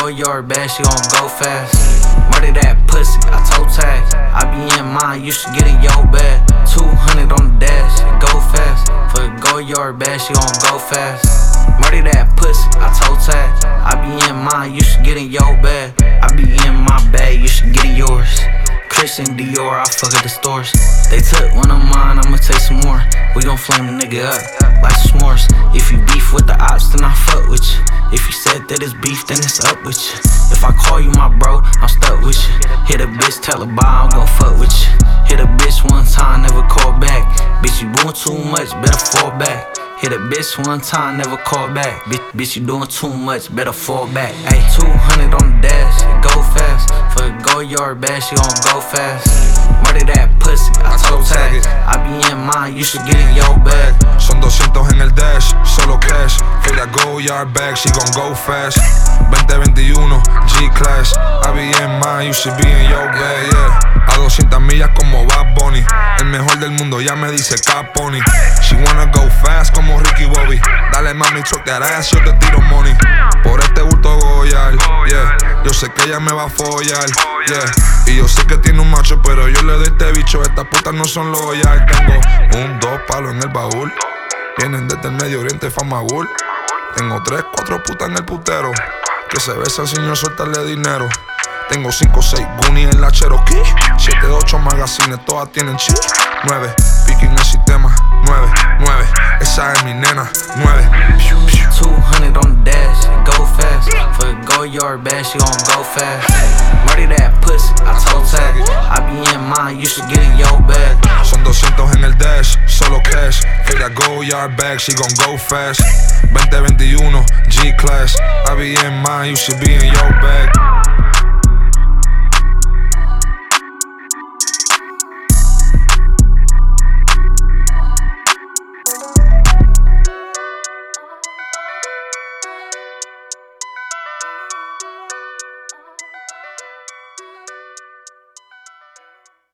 yard bag, she gon' go fast. Murder that pussy, I toe tag. I be in mine, you should get in your bag. 200 on the dash, it go fast. For the go yard bag, she gon' go fast. Murder that pussy, I toe tag. I be in mine, you should get in your bag. I be in my bag, you should get in yours. Christian Dior, I fuck at the stores. They took one of mine, I'ma take some more. We gon' flame the nigga up like s'mores. If you beef with the ops, then I fuck with you. If you said that it's beef, then it's up with you. If I call you my bro, I'm stuck with you. Hit a bitch, tell her bye, I'm gon' fuck with you. Hit a bitch one time, never call back. Bitch, you doing too much, better fall back. Hit a bitch one time, never call back. Bitch, you doing too much, better fall back. Ayy, 200 on the dash, it go fast. For the go yard bag, she gon' go fast. Murder that pussy, I toe tag. I be in mine, you should get in your bag. Son 200 en el dash, solo cash. For that go yard bag, she gon' go fast. 2021, G-Class. I be in mine, you should be in your bag, yeah. A 200 millas como Bad Bunny. El mejor del mundo ya me dice Caponi. She wanna go fast como Ricky Bobby. Dale mami, choke that ass, yo te tiro money. Por este bulto Goyal, yeah. Yo sé que ella me va a follar, yeah. Y yo sé que tiene un macho, pero yo le doy este bicho. Estas putas no son loyal. Tengo 2 palos en el baúl. Vienen desde el Medio Oriente, Famagul. Tengo 3, 4 putas en el putero que se besan sin yo soltarle dinero. Tengo 5, 6 Goonies en la Cherokee. 7, 8 magazines, todas tienen chi. 9, pique en el sistema. 9, esa es mi nena. 9. 200 on the dash, it go fast. For the go yard bag, she gon' go fast. Murder that pussy, I toe tag. I be in mine, you should get in your bag. Son 200 en el dash, solo cash. For that go yard bag, she gon' go fast. 2021, G-Class. I be in mine, you should be in your bag.